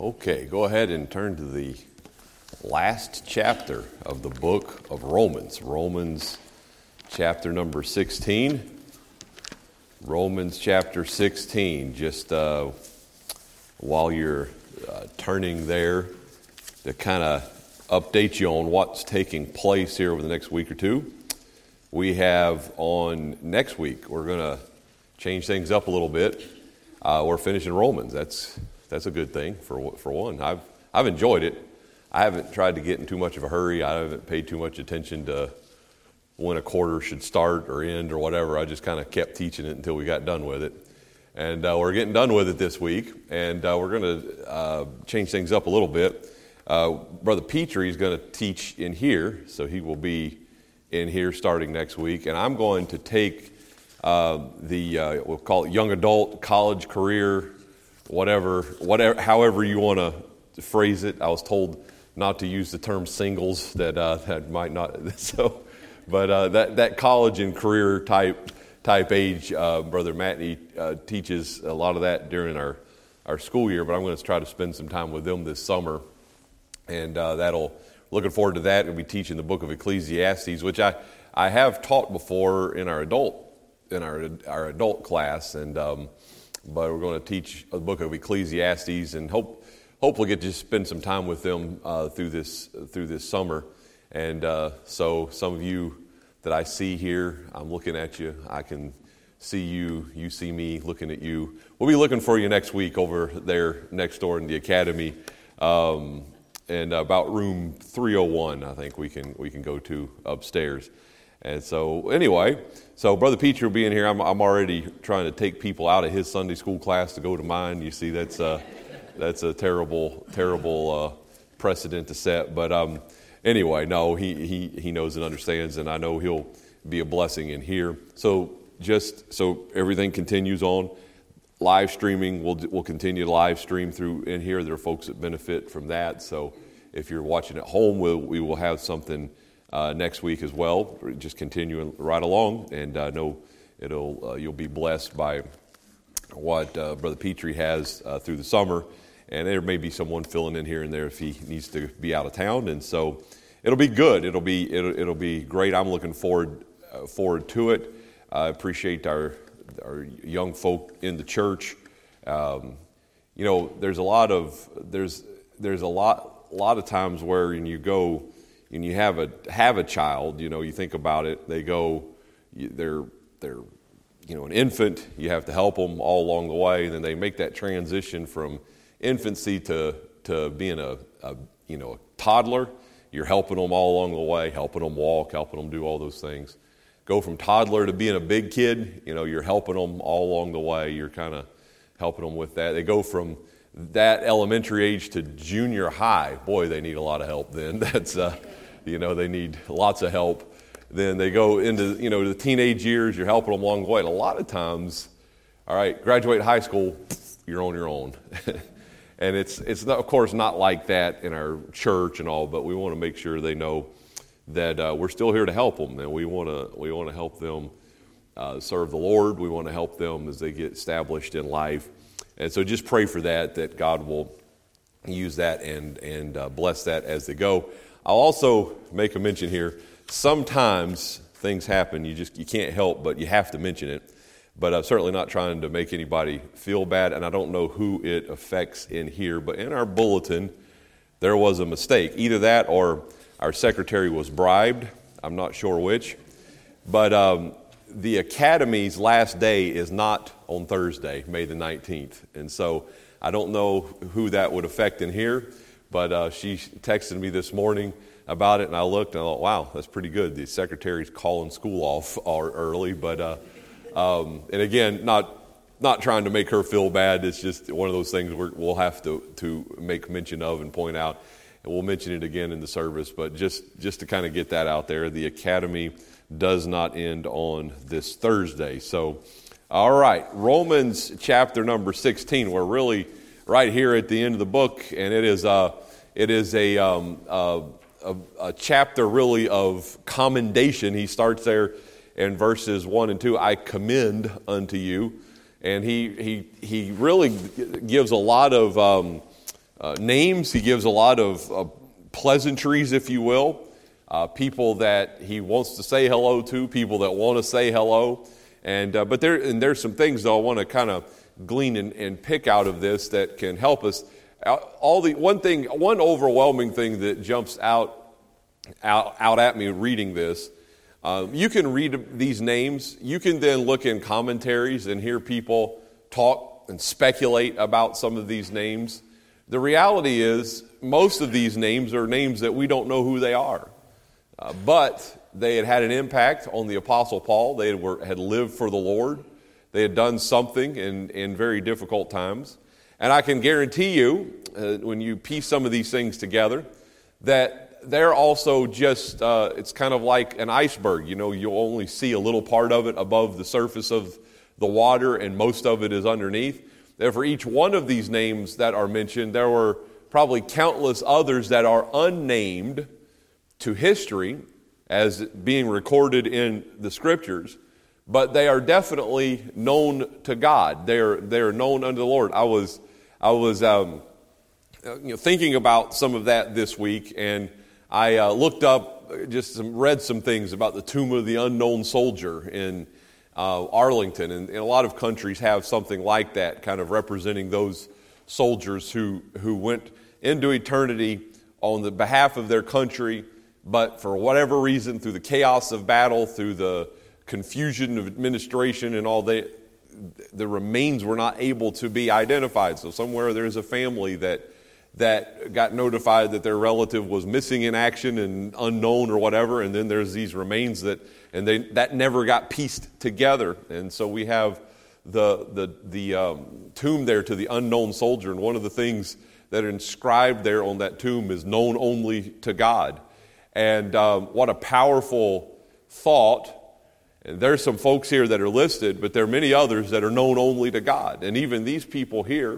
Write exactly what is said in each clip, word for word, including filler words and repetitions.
Okay, go ahead and turn to the last chapter of the book of Romans. Romans chapter number sixteen. Romans chapter sixteen. Just uh, while you're uh, turning there, to kind of update you on what's taking place here over the next week or two. We have on next week, we're going to change things up a little bit. Uh, we're finishing Romans. That's that's a good thing for for one. I've I've enjoyed it. I haven't tried to get in too much of a hurry. I haven't paid too much attention to when a quarter should start or end or whatever. I just kind of kept teaching it until we got done with it. And uh, we're getting done with it this week, and uh, we're going to uh, change things up a little bit. Uh, Brother Petrie is going to teach in here, so he will be in here starting next week. And I'm going to take uh, the, uh, we'll call it young adult, college, career, whatever, whatever, however you want to phrase it. I was told not to use the term singles, that uh, that might not, so, but uh, that, that college and career type type age, uh, Brother Matney uh, teaches a lot of that during our, our school year, but I'm going to try to spend some time with them this summer, and uh, that'll, looking forward to that. We'll be teaching the book of Ecclesiastes, which I, I have taught before in our adult in our our adult class, and um, but we're going to teach the book of Ecclesiastes, and hope hopefully get to spend some time with them uh, through this through this summer. And uh, so some of you that I see here, I'm looking at you. I can see you. You see me looking at you. We'll be looking for you next week over there next door in the academy. Um, And about room three oh one, I think we can we can go to upstairs. And so anyway, so Brother Petrie will be in here. I'm I'm already trying to take people out of his Sunday school class to go to mine. You see, that's uh, that's a terrible terrible uh, precedent to set. But um, anyway, no, he he he knows and understands, and I know he'll be a blessing in here. So just so everything continues on. Live streaming, we'll we'll continue to live stream through in here. There are folks that benefit from that. So if you're watching at home, we'll, we will have something uh, next week as well. Just continuing right along, and I uh, know it'll uh, you'll be blessed by what uh, Brother Petrie has uh, through the summer. And there may be someone filling in here and there if he needs to be out of town. And so it'll be good. It'll be it'll, it'll be great. I'm looking forward uh, forward to it. I appreciate our. our young folk in the church. Um, you know, there's a lot of there's there's a lot a lot of times where when you go and you have a have a child, you know, you think about it, they go, they're they're you know an infant. You have to help them all along the way, and then they make that transition from infancy to to being a, a you know a toddler. You're helping them all along the way, helping them walk, helping them do all those things. Go from toddler to being a big kid, you know, you're helping them all along the way. You're kind of helping them with that. They go from that elementary age to junior high. Boy, they need a lot of help then. That's, uh, you know, they need lots of help. Then they go into, you know, the teenage years. You're helping them along the way. And a lot of times, all right, graduate high school, you're on your own. And it's, it's not, of course, not like that in our church and all, but we want to make sure they know that uh, we're still here to help them, and we want to we want to help them uh, serve the Lord. We want to help them as they get established in life, and so just pray for that, that God will use that and and uh, bless that as they go. I'll also make a mention here. Sometimes things happen, you just you can't help, but you have to mention it. But I'm certainly not trying to make anybody feel bad, and I don't know who it affects in here, but in our bulletin there was a mistake, either that or our secretary was bribed. I'm not sure which. But um, the Academy's last day is not on Thursday, May the nineteenth. And so I don't know who that would affect in here, but uh, she texted me this morning about it, and I looked and I thought, wow, that's pretty good. The secretary's calling school off early. But uh, um, and again, not not trying to make her feel bad. It's just one of those things we're, we'll have to, to make mention of and point out. And we'll mention it again in the service, but just, just to kind of get that out there, the Academy does not end on this Thursday. So, all right, Romans chapter number sixteen. We're really right here at the end of the book, and it is a, it is a, um, a, a, a chapter really of commendation. He starts there in verses one and two. I commend unto you, and he he he really gives a lot of. Um, uh, names. He gives a lot of uh, pleasantries, if you will, uh, people that he wants to say hello to, people that want to say hello. And uh, but there and there's some things though I want to kind of glean and, and pick out of this that can help us. All the one thing, one overwhelming thing that jumps out out, out at me reading this. Uh, you can read these names. You can then look in commentaries and hear people talk and speculate about some of these names. The reality is most of these names are names that we don't know who they are. Uh, but they had had an impact on the Apostle Paul. They were, had lived for the Lord. They had done something in, in very difficult times. And I can guarantee you, uh, when you piece some of these things together, that they're also just, uh, it's kind of like an iceberg. You know, you'll only see a little part of it above the surface of the water, and most of it is underneath. That for each one of these names that are mentioned, there were probably countless others that are unnamed to history as being recorded in the Scriptures, but they are definitely known to God. They are they are known unto the Lord. I was I was um, you know, thinking about some of that this week, and I uh, looked up, just some, read some things about the Tomb of the Unknown Soldier in uh, Arlington, and, and a lot of countries have something like that, kind of representing those soldiers who who went into eternity on the behalf of their country, but for whatever reason, through the chaos of battle, through the confusion of administration and all that, the remains were not able to be identified. So somewhere there's a family that that got notified that their relative was missing in action and unknown or whatever, and then there's these remains that, and they that never got pieced together. And so we have the the the um, tomb there to the unknown soldier, and one of the things that are inscribed there on that tomb is known only to God. And um, what a powerful thought. And there's some folks here that are listed, but there are many others that are known only to God. And even these people here,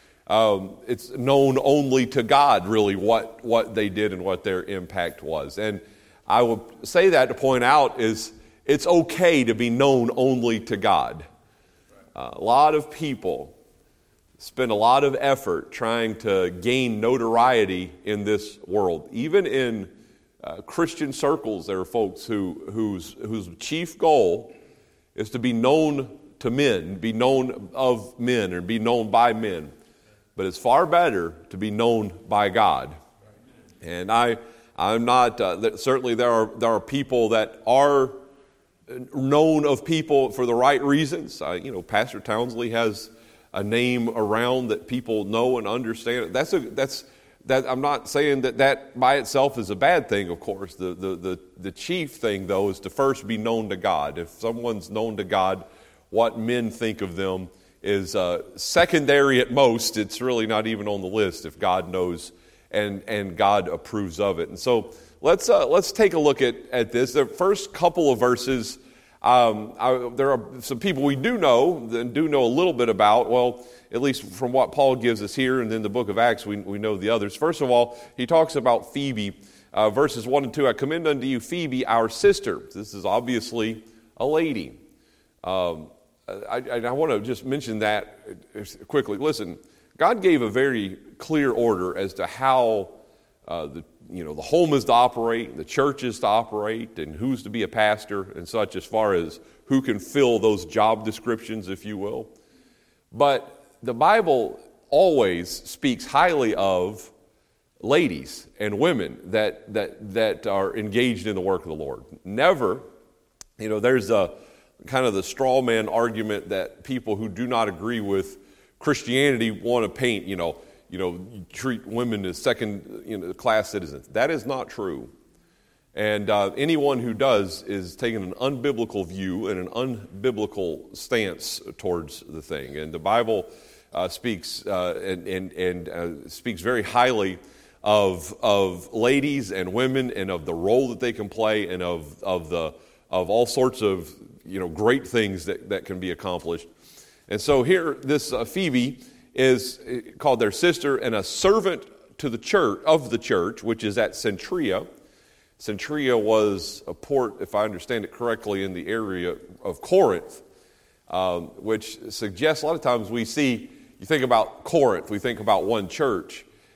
um, it's known only to God, really, what, what they did and what their impact was. And I will say that to point out is it's okay to be known only to God. Uh, a lot of people spend a lot of effort trying to gain notoriety in this world. Even in uh, Christian circles, there are folks who whose whose chief goal is to be known to men, be known of men, or be known by men. But it's far better to be known by God. And I, I'm not. Uh, certainly, there are there are people that are known of people for the right reasons. I, you know, Pastor Townsley has a name around that people know and understand. That's a that's that. I'm not saying that that by itself is a bad thing. Of course, the the the, the chief thing though is to first be known to God. If someone's known to God, what men think of them is uh, secondary at most. It's really not even on the list if God knows and and God approves of it. And so let's uh, let's take a look at at this. The first couple of verses. Um, I, there are some people we do know and do know a little bit about, well, at least from what Paul gives us here, and then the book of Acts, we, we know the others. First of all, he talks about Phoebe, uh, verses one and two. I commend unto you Phoebe, our sister. This is obviously a lady. Um, I, I, I want to just mention that quickly. Listen, God gave a very clear order as to how uh, the you know, the home is to operate, the church is to operate, and who's to be a pastor and such, as far as who can fill those job descriptions, if you will. But the Bible always speaks highly of ladies and women that that that are engaged in the work of the Lord. Never, you know, there's a kind of the straw man argument that people who do not agree with Christianity want to paint, you know, you know, you treat women as second, you know, class citizens. That is not true. And uh, anyone who does is taking an unbiblical view and an unbiblical stance towards the thing. And the Bible uh, speaks uh, and and, and uh, speaks very highly of of ladies and women and of the role that they can play and of of the of all sorts of, you know, great things that, that can be accomplished. And so here, this uh, Phoebe is called their sister and a servant to the church, of the church, which is at Cenchrea. Cenchrea was a port, if I understand it correctly, in the area of Corinth, um, which suggests a lot of times we see, you think about Corinth, we think about one church,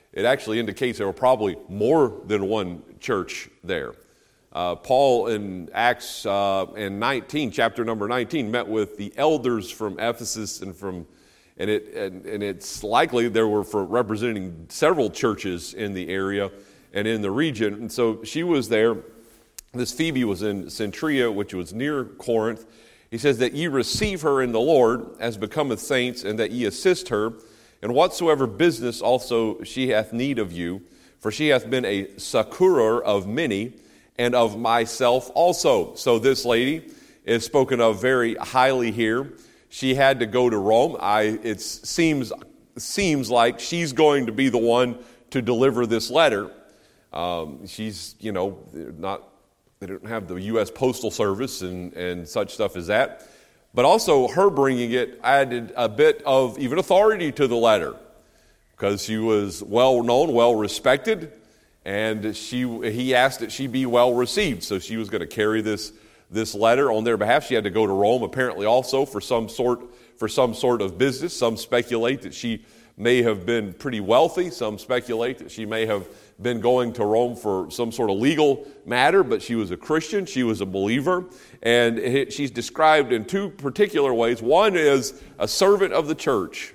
it actually indicates there were probably more than one church there. Uh, Paul in Acts uh, in nineteen, chapter number nineteen, met with the elders from Ephesus and from, and it and, and it's likely there were for representing several churches in the area and in the region. And so she was there. This Phoebe was in Centria, which was near Corinth. He says that ye receive her in the Lord as becometh saints, and that ye assist her in whatsoever business also she hath need of you, for she hath been a succorer of many, and of myself also. So this lady is spoken of very highly here. She had to go to Rome. I it seems seems like she's going to be the one to deliver this letter. Um, she's you know not they don't have the U S Postal Service and and such stuff as that, but also her bringing it added a bit of even authority to the letter because she was well known, well respected. And she, he asked that she be well received. So she was going to carry this, this letter on their behalf. She had to go to Rome apparently also for some sort, for some sort of business. Some speculate that she may have been pretty wealthy. Some speculate that she may have been going to Rome for some sort of legal matter, but she was a Christian. She was a believer. And it, she's described in two particular ways. One is a servant of the church.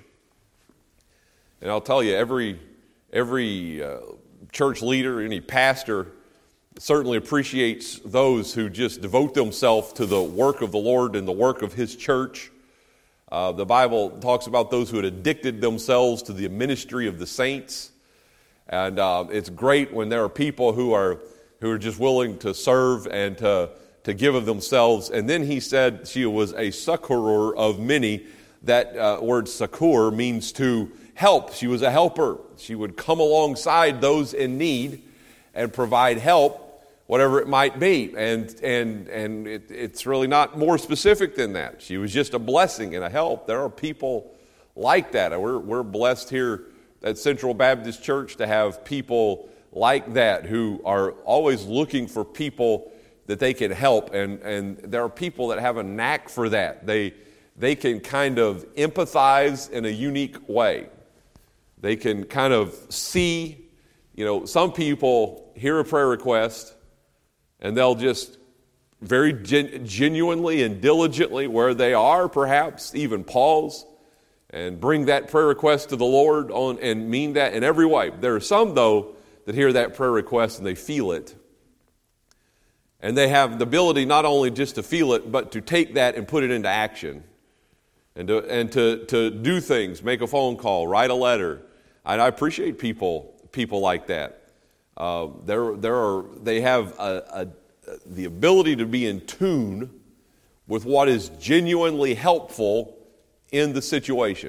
And I'll tell you, every, every, uh, church leader, any pastor certainly appreciates those who just devote themselves to the work of the Lord and the work of His church. Uh, the Bible talks about those who had addicted themselves to the ministry of the saints. And uh, it's great when there are people who are who are just willing to serve and to, to give of themselves. And then he said she was a succorer of many. That uh, word succor means to help. She was a helper. She would come alongside those in need and provide help, whatever it might be. And and and it, it's really not more specific than that. She was just a blessing and a help. There are people like that. We're we're blessed here at Central Baptist Church to have people like that who are always looking for people that they can help. And and there are people that have a knack for that. They they can kind of empathize in a unique way. They can kind of see, you know, some people hear a prayer request and they'll just very gen- genuinely and diligently, where they are perhaps, even pause and bring that prayer request to the Lord on and mean that in every way. There are some, though, that hear that prayer request and they feel it. And they have the ability not only just to feel it, but to take that and put it into action. And to, and to, to do things, make a phone call, write a letter. And I appreciate people people like that. Uh, there, there are they have a, a, the ability to be in tune with what is genuinely helpful in the situation.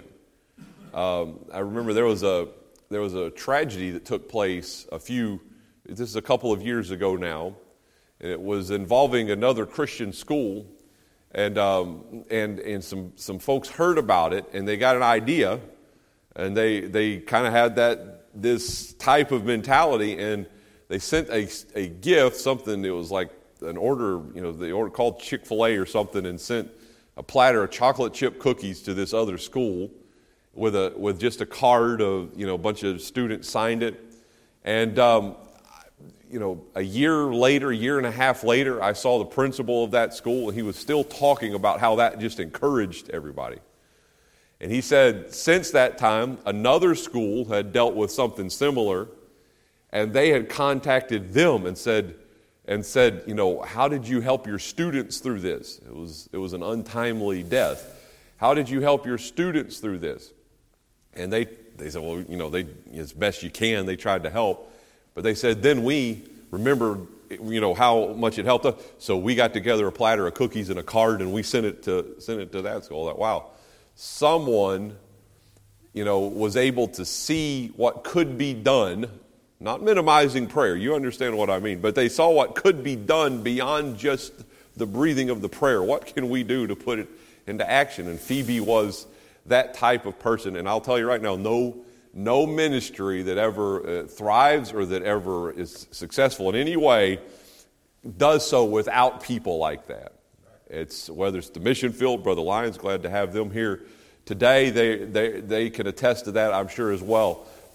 Um, I remember there was a there was a tragedy that took place a few. This is a couple of years ago now, and it was involving another Christian school, and um, and and some some folks heard about it, and they got an idea. And they they kind of had that this type of mentality, and they sent a, a gift, something that was like an order, you know, they ordered called Chick-fil-A or something, and sent a platter of chocolate chip cookies to this other school with a with just a card of, you know, a bunch of students signed it. And um, you know, a year later, a year and a half later, I saw the principal of that school, and he was still talking about how that just encouraged everybody. And he said, since that time, another school had dealt with something similar, and they had contacted them and said, and said, you know, how did you help your students through this? It was it was an untimely death. How did you help your students through this? And they they said, well, you know, they as best you can, they tried to help, but they said, then we remembered, you know, how much it helped us, so we got together a platter of cookies and a card, and we sent it to sent it to that school. Like, wow. Someone, you know, was able to see what could be done, not minimizing prayer, you understand what I mean, but they saw what could be done beyond just the breathing of the prayer. What can we do to put it into action? And Phoebe was that type of person. And I'll tell you right now, no, no ministry that ever uh, thrives or that ever is successful in any way does so without people like that. It's whether it's the mission field, Brother Lyons, glad to have them here today. They they they can attest to that, I'm sure, as well.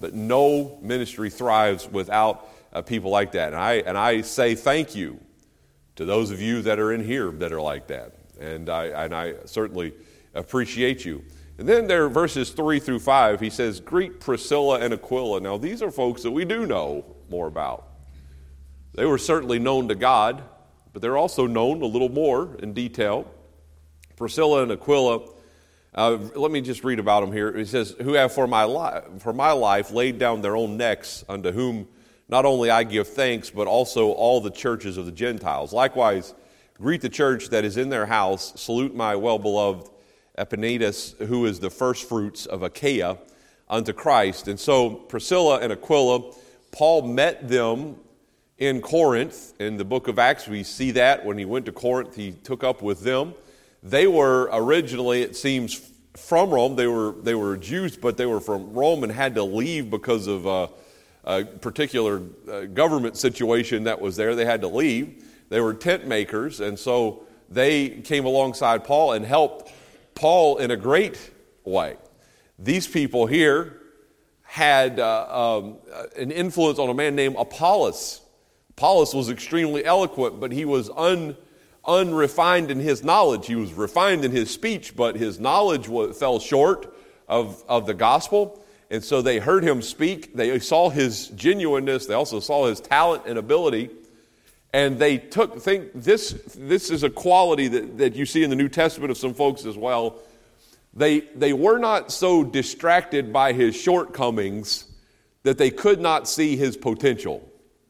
But no ministry thrives without uh, people like that. And I, and I say thank you to those of you that are in here that are like that. And I, and I certainly appreciate you. And then there are verses three through five. He says, greet Priscilla and Aquila. Now, these are folks that we do know more about. They were certainly known to God, but they're also known a little more in detail. Priscilla and Aquila, uh, let me just read about them here. It says, who have for my, li- for my life laid down their own necks, unto whom not only I give thanks, but also all the churches of the Gentiles. Likewise, greet the church that is in their house. Salute my well-beloved Epaenetus, who is the firstfruits of Achaia unto Christ. And so Priscilla and Aquila, Paul met them in Corinth. In the book of Acts, we see that when he went to Corinth, he took up with them. They were originally, it seems, from Rome. They were they were Jews, but they were from Rome and had to leave because of uh, a particular uh, government situation that was there. They had to leave. They were tent makers, and so they came alongside Paul and helped Paul in a great way. These people here had uh, um, an influence on a man named Apollos. Apollos was extremely eloquent, but he was un, unrefined in his knowledge. He was refined in his speech, but his knowledge was, fell short of, of the gospel. And so they heard him speak. They saw his genuineness. They also saw his talent and ability. And they took, think this this is a quality that, that you see in the New Testament of some folks as well. They, they were not so distracted by his shortcomings that they could not see his potential.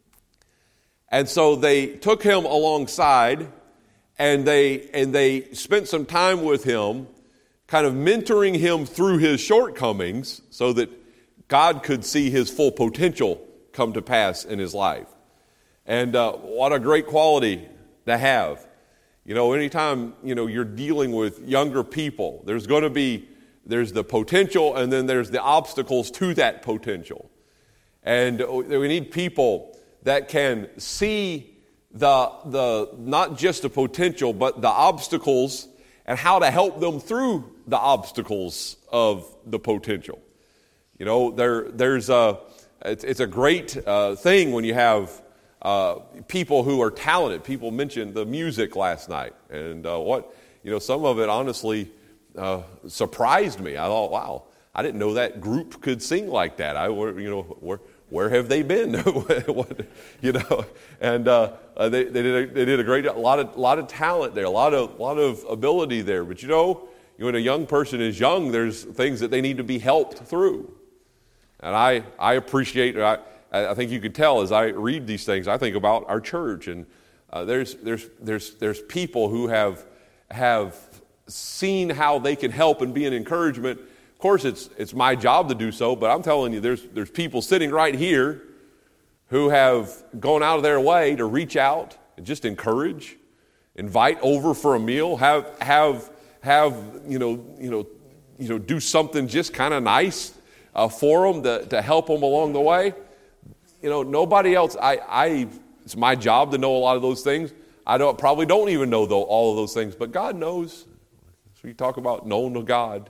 And so they took him alongside and they and they spent some time with him, kind of mentoring him through his shortcomings so that God could see his full potential come to pass in his life. And uh, what a great quality to have. You know, anytime, you know, you're dealing with younger people, there's going to be, there's the potential and then there's the obstacles to that potential. And we need people that can see the, the not just the potential, but the obstacles and how to help them through the obstacles of the potential. You know, there there's a, it's, it's a great uh, thing when you have Uh, people who are talented. People mentioned the music last night, and uh, what you know, some of it honestly uh, surprised me. I thought, "Wow, I didn't know that group could sing like that." I, you know, where where have they been? what, you know, and uh, they they did a, they did a great a lot of lot of talent there, a lot of lot of ability there. But you know, when a young person is young, there's things that they need to be helped through, and I I appreciate. I, I think you could tell as I read these things, I think about our church, and uh, there's there's there's there's people who have have seen how they can help and be an encouragement. Of course, it's it's my job to do so, but I'm telling you, there's there's people sitting right here who have gone out of their way to reach out and just encourage, invite over for a meal, have have have you know you know you know do something just kind of nice uh, for them to to help them along the way. You know, nobody else, I, I, it's my job to know a lot of those things. I don't probably don't even know though, all of those things, but God knows. So you talk about knowing to God.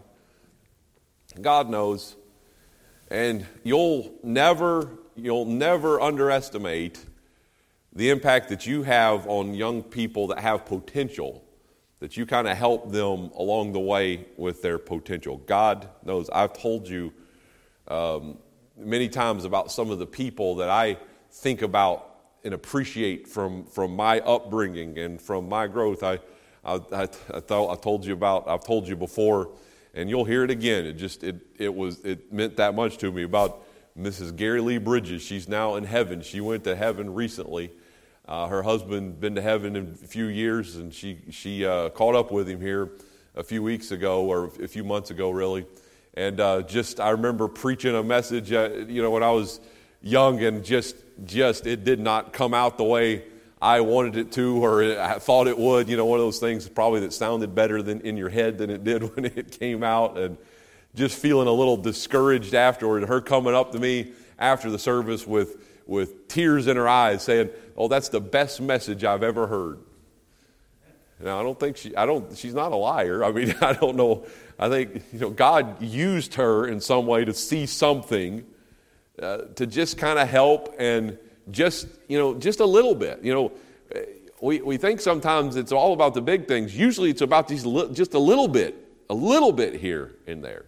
God knows. And you'll never, you'll never underestimate the impact that you have on young people that have potential, that you kind of help them along the way with their potential. God knows. I've told you, um, many times about some of the people that I think about and appreciate from, from my upbringing and from my growth. I I, I, I, thought, I told you about. I've told you before, and you'll hear it again. It just it it was it meant that much to me about Missus Gary Lee Bridges. She's now in heaven. She went to heaven recently. Uh, her husband been to heaven in a few years, and she she uh, caught up with him here a few weeks ago or a few months ago, really. And uh, just, I remember preaching a message, uh, you know, when I was young, and just, just, it did not come out the way I wanted it to, or I thought it would. You know, one of those things probably that sounded better than in your head than it did when it came out, and just feeling a little discouraged afterward. Her coming up to me after the service with with tears in her eyes, saying, "Oh, that's the best message I've ever heard." Now, I don't think she, I don't, she's not a liar. I mean, I don't know. I think, you know, God used her in some way to see something uh, to just kind of help and just, you know, just a little bit. You know, we, we think sometimes it's all about the big things. Usually it's about these li- just a little bit, a little bit here and there.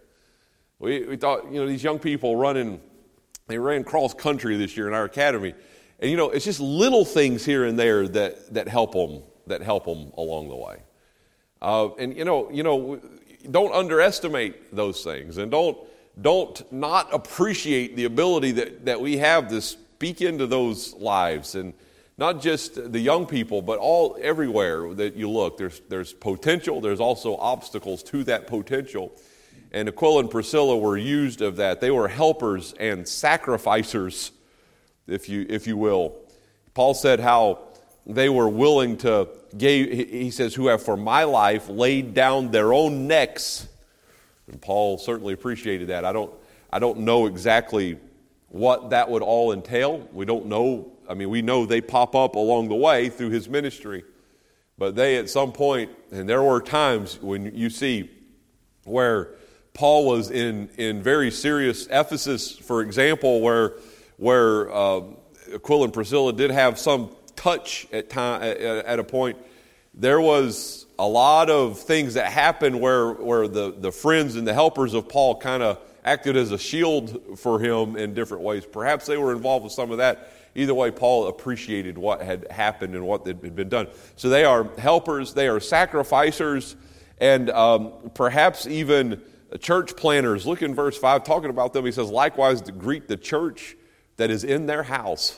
We, we thought, you know, these young people running, they ran cross country this year in our academy. And, you know, it's just little things here and there that, that help them, that help them along the way. Uh, and, you know, you know, don't underestimate those things, and don't don't not appreciate the ability that, that we have to speak into those lives, and not just the young people, but all everywhere that you look. There's there's potential. There's also obstacles to that potential. And Aquila and Priscilla were used of that. They were helpers and sacrificers, if you if you will. Paul said how they were willing to, gave, he says, who have for my life laid down their own necks. And Paul certainly appreciated that. I don't I don't know exactly what that would all entail. We don't know. I mean, we know they pop up along the way through his ministry. But they at some point, and there were times when you see where Paul was in, in very serious Ephesus, for example, where where uh, Aquila and Priscilla did have some touch at time at, at a point. There was a lot of things that happened where where the, the friends and the helpers of Paul kind of acted as a shield for him in different ways. Perhaps they were involved with some of that. Either way, Paul appreciated what had happened and what had been done. So they are helpers, they are sacrificers, and um, perhaps even church planners. Look in verse five, talking about them. He says, likewise to greet the church that is in their house.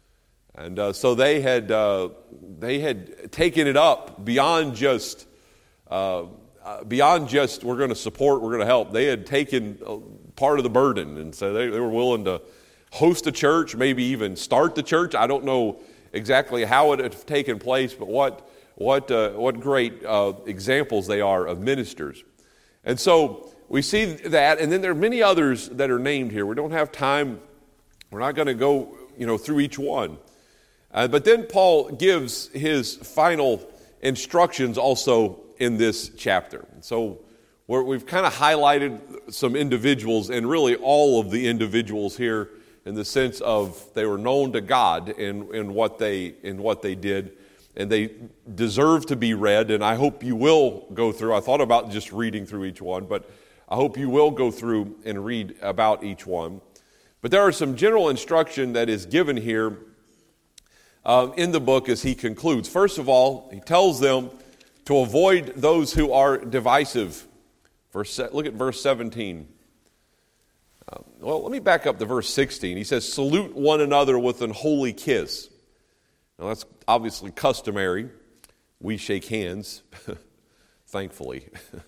And uh, so they had uh, they had taken it up beyond just uh, uh, beyond just we're going to support, we're going to help. They had taken uh, part of the burden, and so they, they were willing to host a church, maybe even start the church. I don't know exactly how it had taken place, but what what uh, what great uh, examples they are of ministers. And so we see that, and then there are many others that are named here. We don't have time. We're not going to go, you know, through each one. Uh, but then Paul gives his final instructions also in this chapter. So we're, we've kind of highlighted some individuals, and really all of the individuals here, in the sense of they were known to God in, in what they in what they did, and they deserve to be read. And I hope you will go through. I thought about just reading through each one, but I hope you will go through and read about each one. But there are some general instruction that is given here Um, in the book as he concludes. First of all, he tells them to avoid those who are divisive. Verse, look at verse seventeen. Um, well, let me back up to verse sixteen. He says, salute one another with an holy kiss. Now that's obviously customary. We shake hands, thankfully.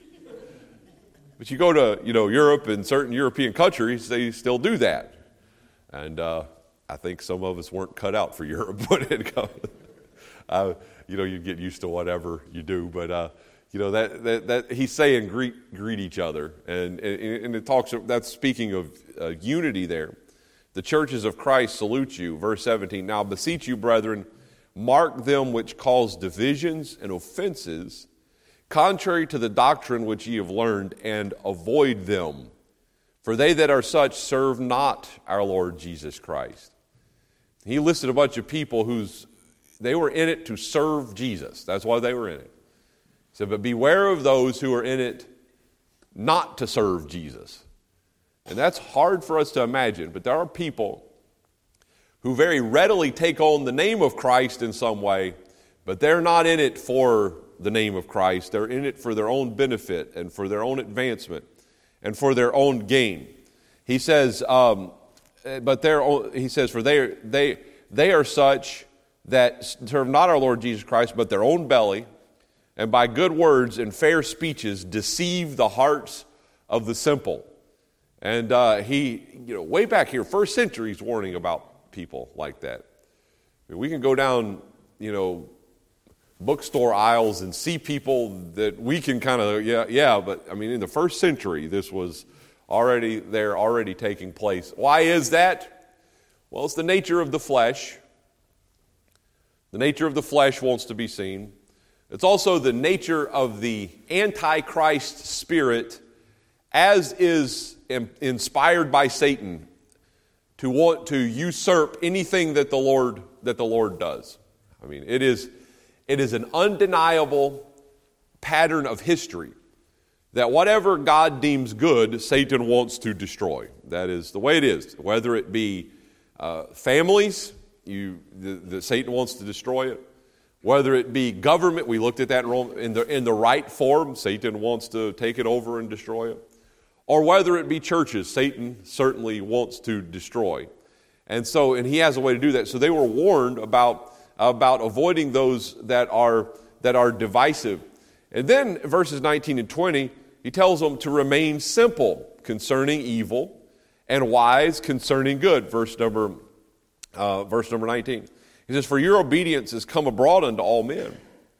But you go to, you know, Europe and certain European countries, they still do that. And uh I think some of us weren't cut out for Europe when it comes. Uh, you know, you get used to whatever you do, but uh, you know that, that that he's saying greet greet each other, and and, and it talks. That's speaking of uh, unity there. The churches of Christ salute you. Verse seventeen. Now beseech you, brethren, mark them which cause divisions and offenses, contrary to the doctrine which ye have learned, and avoid them. For they that are such serve not our Lord Jesus Christ. He listed a bunch of people whose they were in it to serve Jesus. That's why they were in it. He said, but beware of those who are in it not to serve Jesus. And that's hard for us to imagine, but there are people who very readily take on the name of Christ in some way, but they're not in it for the name of Christ. They're in it for their own benefit and for their own advancement and for their own gain. He says, um, but they're, he says, for they are, they, they are such that serve not our Lord Jesus Christ, but their own belly, and by good words and fair speeches deceive the hearts of the simple. And uh, he, you know, way back here, first century, he's warning about people like that. I mean, we can go down, you know, bookstore aisles and see people that we can kind of, yeah, yeah, but I mean, in the first century, this was already there, already taking place. Why is that? Well, it's the nature of the flesh. The nature of the flesh wants to be seen. It's also the nature of the Antichrist spirit, as is inspired by Satan. to want to usurp anything that the Lord that the Lord does. I mean, it is it is an undeniable pattern of history that whatever God deems good, Satan wants to destroy. That is the way it is. Whether it be uh, families, you the, the Satan wants to destroy it. Whether it be government, we looked at that in, Rome, in the in the right form, Satan wants to take it over and destroy it. Or whether it be churches, Satan certainly wants to destroy. And so, and he has a way to do that. So they were warned about, about avoiding those that are, that are divisive. And then verses nineteen and twenty, he tells them to remain simple concerning evil and wise concerning good. Verse number, uh, verse number nineteen. He says, for your obedience is come abroad unto all men.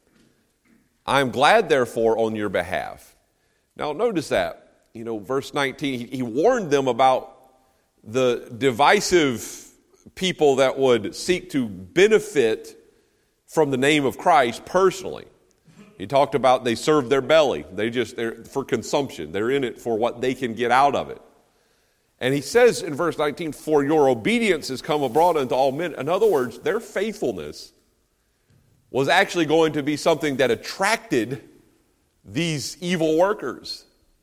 I am glad, therefore, on your behalf. Now, notice that. You know, verse nineteen, he, he warned them about the divisive people that would seek to benefit from the name of Christ personally. He talked about they serve their belly. They just, they're for consumption. They're in it for what they can get out of it. And he says in verse nineteen, for your obedience has come abroad unto all men. In other words, their faithfulness was actually going to be something that attracted these evil workers.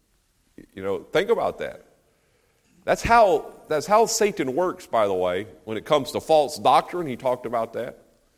You know, think about that. That's how that's how Satan works, by the way, when it comes to false doctrine. He talked about that.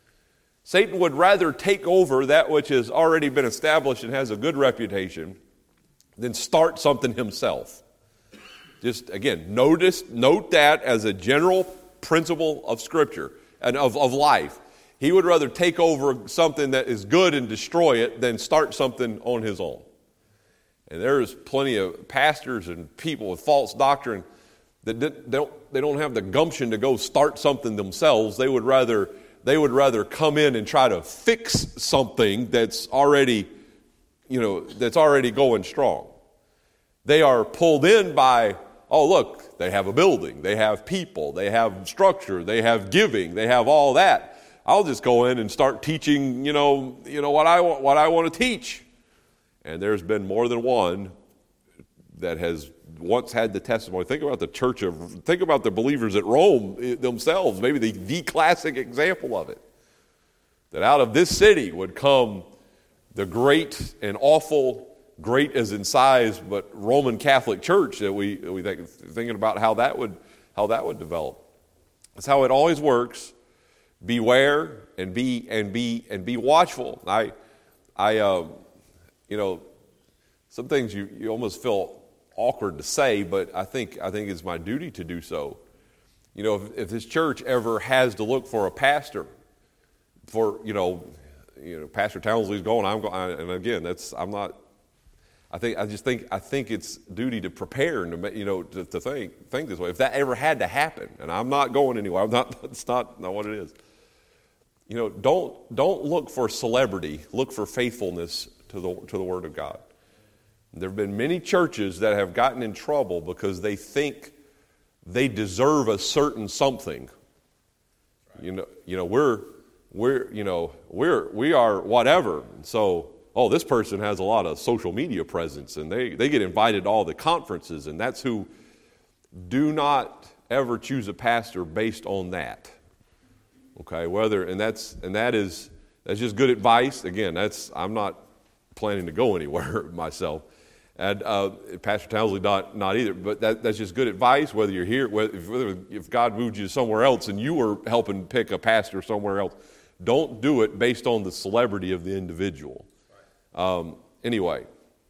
Satan would rather take over that which has already been established and has a good reputation than start something himself. Just, again, notice, note that as a general principle of Scripture and of, of life. He would rather take over something that is good and destroy it than start something on his own. And there's plenty of pastors and people with false doctrine that don't, they don't have the gumption to go start something themselves. They would rather they would rather come in and try to fix something that's already, you know, that's already going strong. They are pulled in by, oh, look, they have a building, they have people, they have structure, they have giving, they have all that. I'll just go in and start teaching, you know, you know what I want, what I want to teach. And there's been more than one that has once had the testimony. Think about the church of, think about the believers at Rome themselves, maybe the, the classic example of it. That out of this city would come the great and awful, great as in size, but Roman Catholic Church that we we think, thinking about how that would how that would develop. That's how it always works. Beware and be and be and be watchful. I I. Um, You know, some things you, you almost feel awkward to say, but I think I think it's my duty to do so. You know, if, if this church ever has to look for a pastor, for you know, you know, Pastor Townsley's going, I'm going, and again, that's I'm not. I think I just think I think it's duty to prepare and to you know to, to think think this way. If that ever had to happen, and I'm not going anywhere, I'm not. It's not not what it is. You know, don't don't look for celebrity. Look for faithfulness to the to the Word of God. There have been many churches that have gotten in trouble because they think they deserve a certain something. You know, you know, we're we're you know we're we are whatever. So, oh, this person has a lot of social media presence, and they they get invited to all the conferences, and that's who. Do not ever choose a pastor based on that. Okay, whether and that's and that is that's just good advice. Again, that's I'm not planning to go anywhere myself, and uh, Pastor Townsley not not either. But that, that's just good advice. Whether you're here, whether if, if God moved you somewhere else and you were helping pick a pastor somewhere else, don't do it based on the celebrity of the individual. Um, anyway,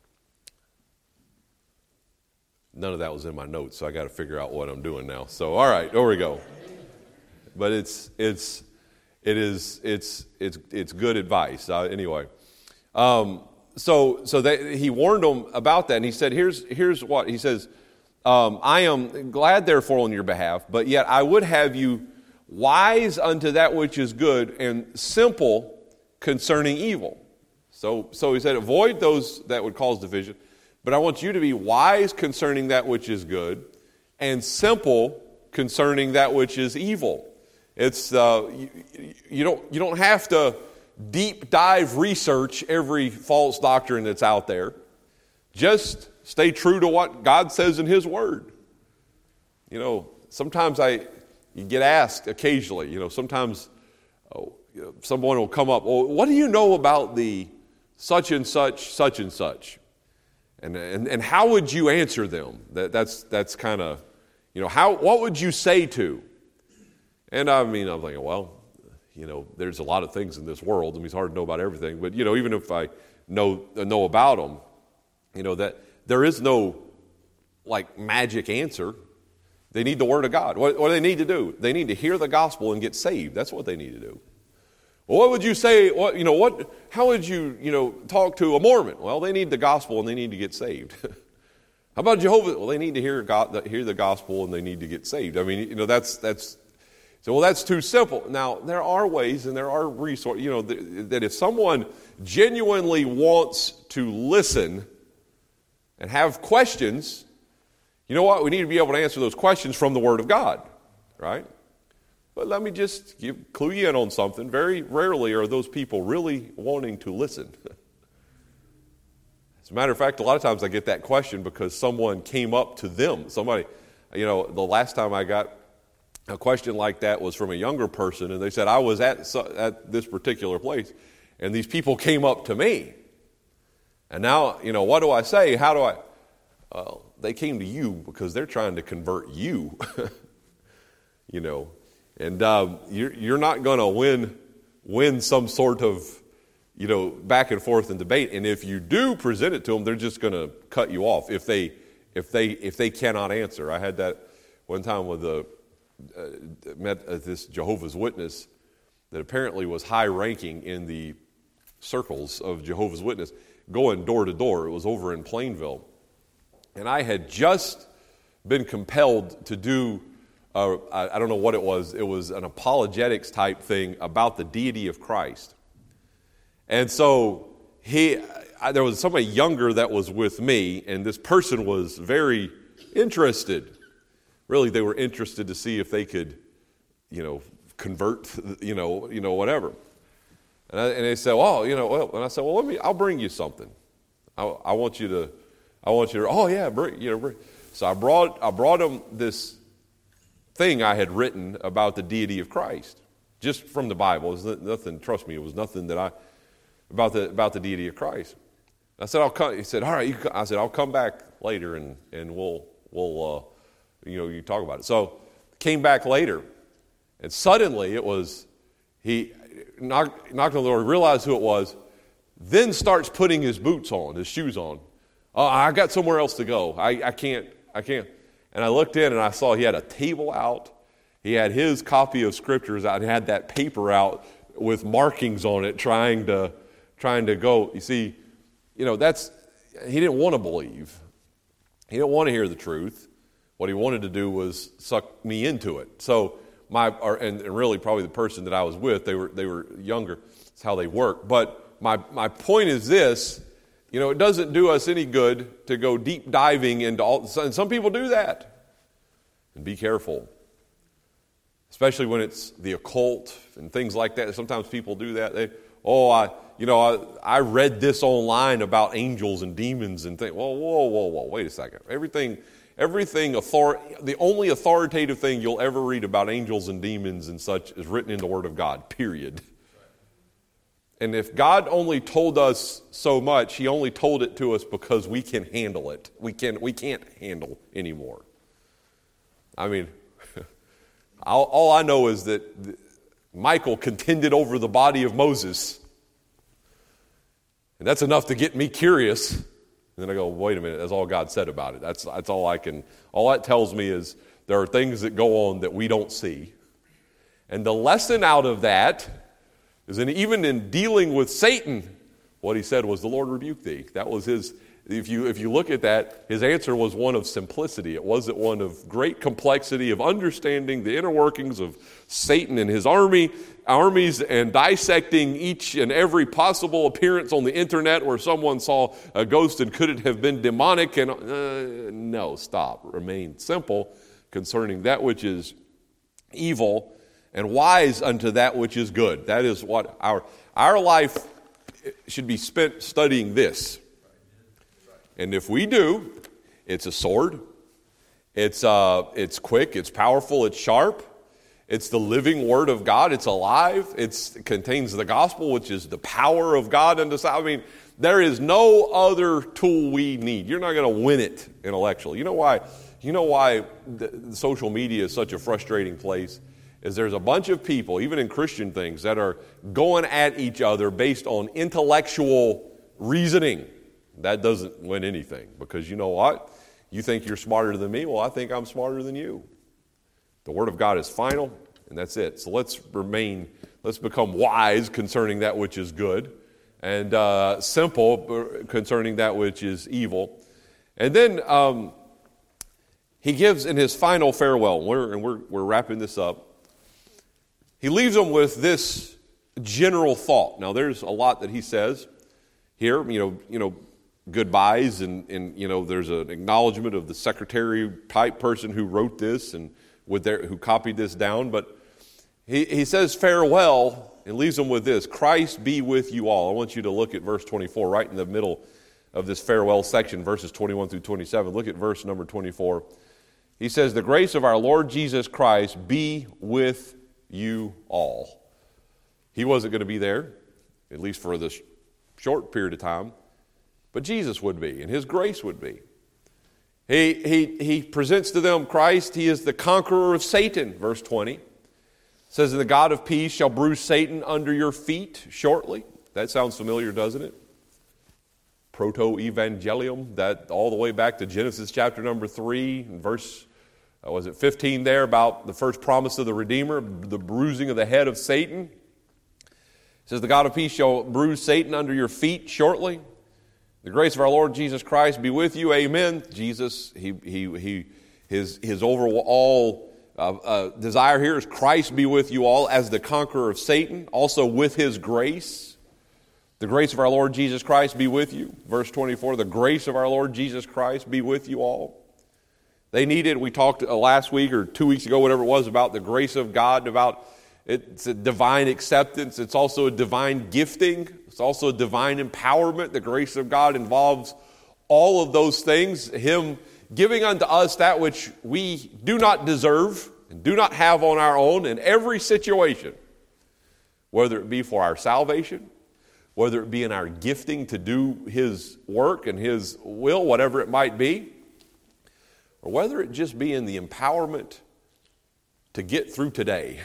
none of that was in my notes, so I got to figure out what I'm doing now. So all right, there we go. But it's it's it is it's it's it's good advice. Uh, anyway, um, so so they, he warned them about that, and he said, "Here's here's what he says: um, I am glad, therefore, on your behalf, but yet I would have you wise unto that which is good, and simple concerning evil." So so he said, avoid those that would cause division, but I want you to be wise concerning that which is good, and simple concerning that which is evil. It's uh, you, you don't you don't have to deep dive research every false doctrine that's out there. Just stay true to what God says in His Word. You know, sometimes I you get asked occasionally, you know, sometimes oh, you know, someone will come up, well, what do you know about the such and such, such and such? And and, and how would you answer them? That, that's that's kind of, you know, how what would you say to? And I mean, I'm thinking, well, you know, there's a lot of things in this world. I mean, it's hard to know about everything. But, you know, even if I know know about them, you know, that there is no, like, magic answer. They need the Word of God. What, what do they need to do? They need to hear the gospel and get saved. That's what they need to do. Well, what would you say, what, you know, what? How would you, you know, talk to a Mormon? Well, they need the gospel and they need to get saved. How about Jehovah? Well, they need to hear God, hear the gospel and they need to get saved. I mean, you know, that's that's... So, well, that's too simple. Now, there are ways and there are resources, you know, th- that if someone genuinely wants to listen and have questions, you know what? We need to be able to answer those questions from the Word of God, right? But let me just give, clue you in on something. Very rarely are those people really wanting to listen. As a matter of fact, a lot of times I get that question because someone came up to them. Somebody, you know, the last time I got a question like that was from a younger person, and they said, I was at at this particular place, and these people came up to me. And now, you know, what do I say? How do I? Well, they came to you because they're trying to convert you, you know. And um, you're, you're not going to win win some sort of, you know, back and forth and debate. And if you do present it to them, they're just going to cut you off if they if they if they cannot answer. I had that one time with a Uh, met uh, this Jehovah's Witness that apparently was high-ranking in the circles of Jehovah's Witness, going door to door. It was over in Plainville. And I had just been compelled to do, uh, I, I don't know what it was, it was an apologetics type thing about the deity of Christ. And so he, I, there was somebody younger that was with me, and this person was very interested. Really, they were interested to see if they could, you know, convert, you know, you know, whatever. And, I, and they said, "Oh, you know," well, and I said, "Well, let me. I'll bring you something. I, I want you to. I want you to. Oh, yeah, bring. You know, bring." So I brought. I brought them this thing I had written about the deity of Christ, just from the Bible. It was nothing. Trust me, it was nothing that I about the about the deity of Christ. I said, "I'll come." He said, "All right." You I said, "I'll come back later, and and we'll we'll." Uh, You know, you talk about it. So, came back later, and suddenly it was, he knocked, knocked on the door, realized who it was, then starts putting his boots on, his shoes on. Oh, I got somewhere else to go. I, I can't, I can't. And I looked in and I saw he had a table out. He had his copy of scriptures out. He had that paper out with markings on it, trying to, trying to go. You see, you know, that's, he didn't want to believe. He didn't want to hear the truth. What he wanted to do was suck me into it. So my, or, and, and really probably the person that I was with, they were they were younger. That's how they work. But my my point is this: you know, it doesn't do us any good to go deep diving into all. And some people do that. And be careful, especially when it's the occult and things like that. Sometimes people do that. They, oh, I, you know, I, I read this online about angels and demons and things. Whoa, whoa, whoa, whoa! Wait a second. Everything. Everything, author- the only authoritative thing you'll ever read about angels and demons and such is written in the Word of God, period. And if God only told us so much, He only told it to us because we can handle it. We, can, we can't handle anymore. I mean, all, all I know is that Michael contended over the body of Moses. And that's enough to get me curious. And then I go, wait a minute, that's all God said about it. That's that's all I can, all that tells me is there are things that go on that we don't see. And the lesson out of that is that even in dealing with Satan, what he said was, the Lord rebuke thee. That was his, if you if you look at that, his answer was one of simplicity. It wasn't one of great complexity, of understanding the inner workings of Satan and his army, armies, and dissecting each and every possible appearance on the internet where someone saw a ghost and could it have been demonic? And uh, no, stop. Remain simple concerning that which is evil and wise unto that which is good. That is what our our life should be spent studying this. And if we do, it's a sword. It's uh, it's quick. It's powerful. It's sharp. It's the living Word of God. It's alive. It's, it contains the gospel, which is the power of God unto salvation. I mean, there is no other tool we need. You're not going to win it intellectually. You know why? You know why the, social media is such a frustrating place? Is there's a bunch of people, even in Christian things, that are going at each other based on intellectual reasoning. That doesn't win anything, because you know what? You think you're smarter than me. Well, I think I'm smarter than you. The Word of God is final, and that's it. So let's remain, let's become wise concerning that which is good, and uh, simple concerning that which is evil. And then um, he gives in his final farewell, and we're, and we're, we're wrapping this up, he leaves them with this general thought. Now, there's a lot that he says here, you know, you know, goodbyes, and, and you know, there's an acknowledgement of the secretary type person who wrote this and with their, who copied this down. But he, he says farewell and leaves them with this: Christ be with you all. I want you to look at verse twenty-four, right in the middle of this farewell section, verses twenty-one through twenty-seven. Look at verse number twenty-four. He says, the grace of our Lord Jesus Christ be with you all. He wasn't going to be there, at least for this short period of time, but Jesus would be, and his grace would be. He, he, he presents to them Christ. He is the conqueror of Satan, verse twenty. It says, and the God of peace shall bruise Satan under your feet shortly. That sounds familiar, doesn't it? Proto-evangelium, that all the way back to Genesis chapter number three, and verse, uh, was it fifteen there, about the first promise of the Redeemer, the bruising of the head of Satan. It says, the God of peace shall bruise Satan under your feet shortly. The grace of our Lord Jesus Christ be with you. Amen. Jesus, he, he, he, his, his overall uh, uh, desire here is Christ be with you all as the conqueror of Satan, also with his grace. The grace of our Lord Jesus Christ be with you. Verse twenty-four, the grace of our Lord Jesus Christ be with you all. They needed, we talked uh, last week or two weeks ago, whatever it was, about the grace of God, about it's a divine acceptance. It's also a divine gifting. It's also a divine empowerment. The grace of God involves all of those things. Him giving unto us that which we do not deserve and do not have on our own in every situation, whether it be for our salvation, whether it be in our gifting to do his work and his will, whatever it might be, or whether it just be in the empowerment to get through today.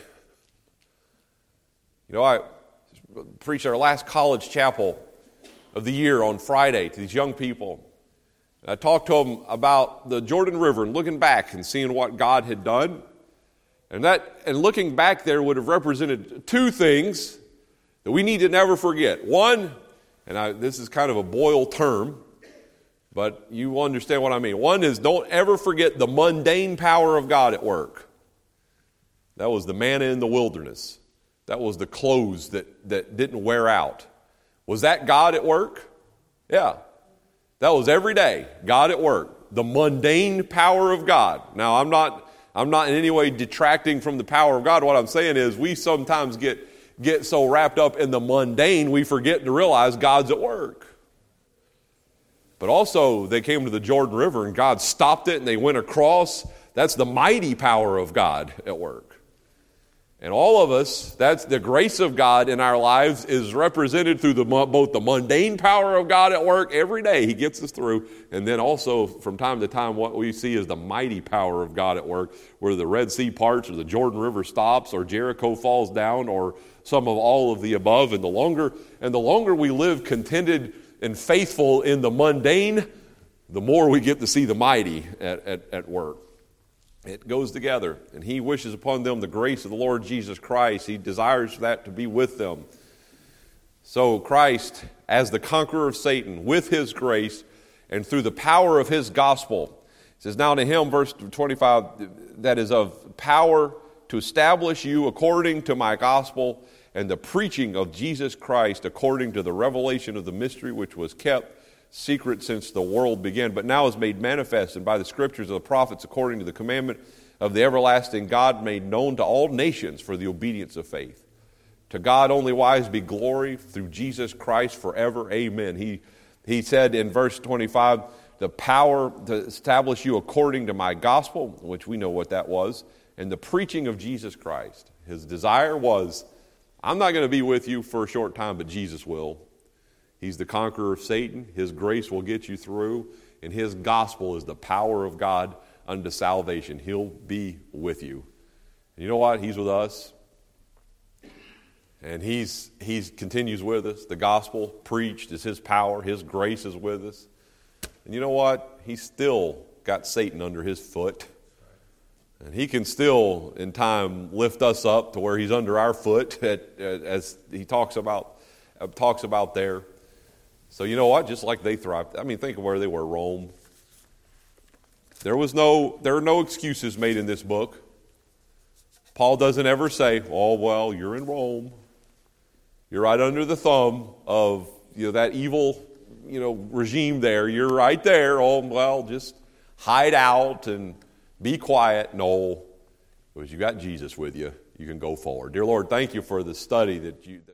You know, I preached our last college chapel of the year on Friday to these young people. I talked to them about the Jordan River and looking back and seeing what God had done. And that, and looking back there would have represented two things that we need to never forget. One, and I, this is kind of a boiled term, but you understand what I mean. One is, don't ever forget the mundane power of God at work. That was the manna in the wilderness. That was the clothes that, that didn't wear out. Was that God at work? Yeah. That was every day, God at work. The mundane power of God. Now, I'm not, I'm not in any way detracting from the power of God. What I'm saying is we sometimes get, get so wrapped up in the mundane, we forget to realize God's at work. But also, they came to the Jordan River and God stopped it and they went across. That's the mighty power of God at work. And all of us, that's the grace of God in our lives is represented through the, both the mundane power of God at work every day. He gets us through. And then also from time to time what we see is the mighty power of God at work, where the Red Sea parts or the Jordan River stops or Jericho falls down or some of all of the above. And the longer, and the longer we live contented and faithful in the mundane, the more we get to see the mighty at, at, at work. It goes together, and he wishes upon them the grace of the Lord Jesus Christ. He desires that to be with them. So Christ, as the conqueror of Satan, with his grace and through the power of his gospel, says, now to him, verse twenty-five, that is of power to establish you according to my gospel and the preaching of Jesus Christ according to the revelation of the mystery which was kept secret since the world began, but now is made manifest, and by the scriptures of the prophets according to the commandment of the everlasting God, made known to all nations for the obedience of faith. To God only wise be glory through Jesus Christ forever. Amen. He, he said in verse twenty-five, the power to establish you according to my gospel, which we know what that was, and the preaching of Jesus Christ. His desire was, I'm not going to be with you for a short time, but Jesus will. He's the conqueror of Satan. His grace will get you through, and his gospel is the power of God unto salvation. He'll be with you. And you know what? He's with us. And he's he continues with us. The gospel preached is his power. His grace is with us. And you know what? He's still got Satan under his foot. And he can still, in time, lift us up to where he's under our foot, at, at, as he talks about, uh, talks about there. So you know what? Just like they thrived. I mean, think of where they were, Rome. There was no, there are no excuses made in this book. Paul doesn't ever say, oh, well, you're in Rome. You're right under the thumb of, you know, that evil, you know, regime there. You're right there. Oh, well, just hide out and be quiet. No, because you got Jesus with you. You can go forward. Dear Lord, thank you for the study that you...